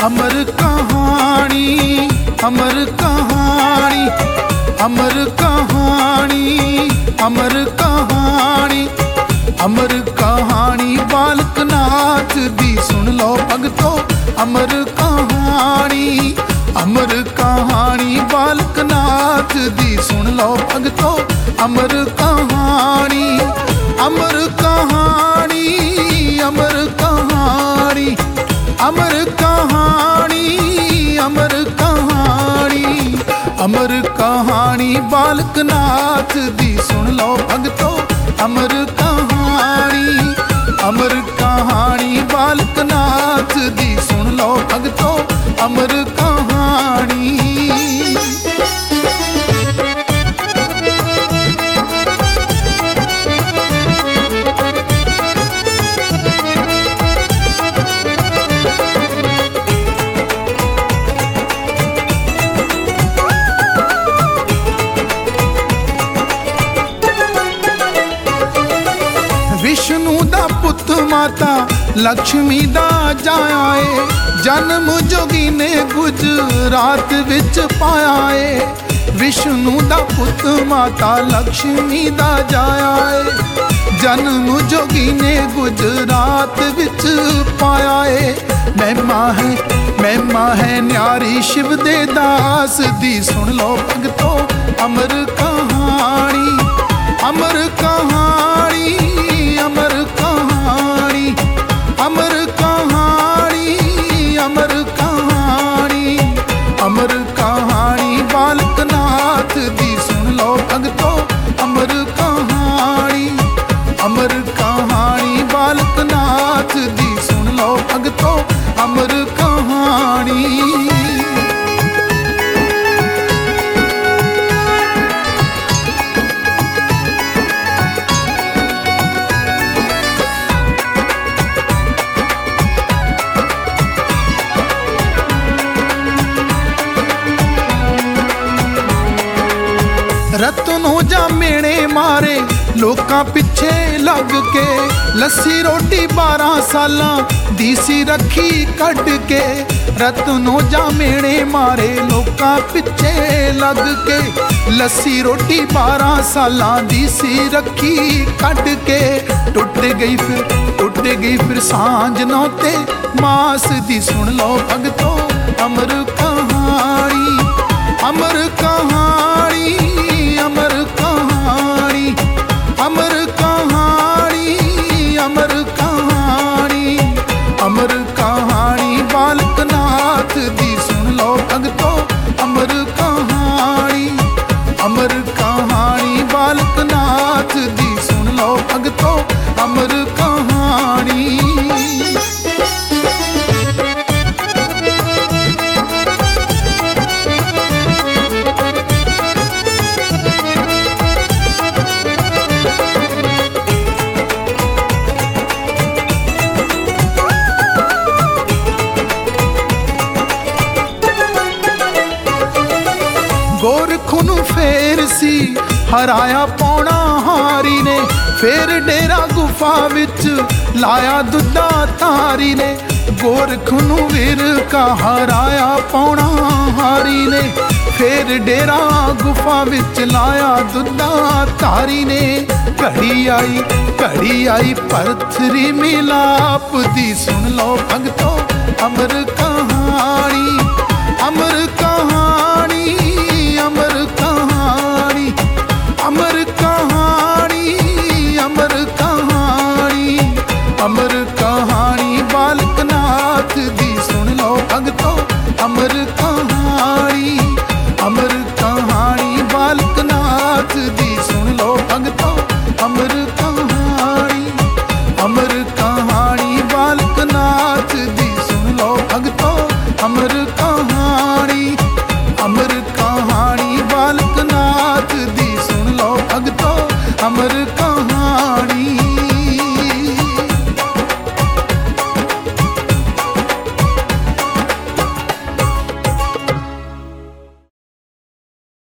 अमर कहानी, अमर कहानी, अमर कहानी, अमर कहानी, अमर कहानी बालक नाथ दी सुन लो भगतो। अमर कहानी, अमर कहानी बालक नाथ दी सुन लो भगतो। अमर कहानी, अमर कहानी, अमर कहानी, अमर कहानी, अमर कहानी, अमर कहानी बालक नाथ दी सुन लो भगतो। अमर कहानी, अमर कहानी बालक नाथ दी सुन लो भगतो। अमर कहानी। विष्णु दा पुत माता लक्ष्मी दा जाया है। जन्म जोगी ने गुजरात विच पाया है। विष्णु दा पुत माता लक्ष्मी दा जाया है। जन्म जोगी ने गुजरात विच पाया है। महिमा है न्यारी शिव दे दास दी सुन लो भगतो। अमर कहानी, अमर कहानी, अमर कहानी, अमर कहानी, अमर कहानी, अमर कहानी बालक नाथ दी सुन लो भगतो। अमर कहानी, अमर कहानी बालक नाथ दी सुन लो भगतो। अमर कहानी। रतनों जा मेणे मारे लोकां पिछे लग के। लस्सी रोटी 12 सालां दी सी रखी कढ के। रतनों जा मेणे मारे लोकां पिछे लग के। लस्सी रोटी 12 सालां दी सी रखी कढ के। टुट गई फिर सांझ नौ ते मास दी सुन लो भगतो। अमर कहानी, अमर कहानी, अमर कहानी, अमर कहानी, अमर कहानी, अमर कहानी बालक नाथ दी सुन लो भगतो। अमर कहानी, अमर कहानी बालक नाथ दी सुन लो भगतो। अमर कहानी। गोरख नूं फेर सी हराया पौना हारी ने। फेर डेरा गुफा विच लाया दुद्धा तारी ने। गोरख नूं विरका हराया पौना हारी ने। फेर डेरा गुफा विच लाया दुद्धा तारी ने। घड़ी आई परथरी मिलाप दी सुन लो भगतो। अमर